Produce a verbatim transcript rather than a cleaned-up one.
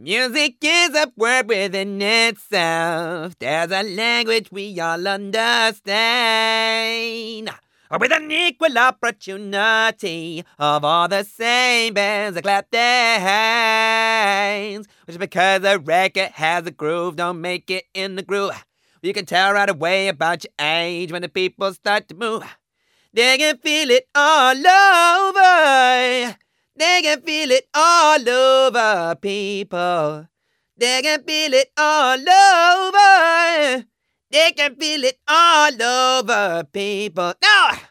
Music is a word within itself. There's a language we all understand. With an equal opportunity of all the same bands that clap their hands. Which because a record has a groove, don't make it in the groove. You can tell right away about your age when the people start to move. They can feel it all over. They can feel it all over, people. They can feel it all over. They can feel it all over, people. No!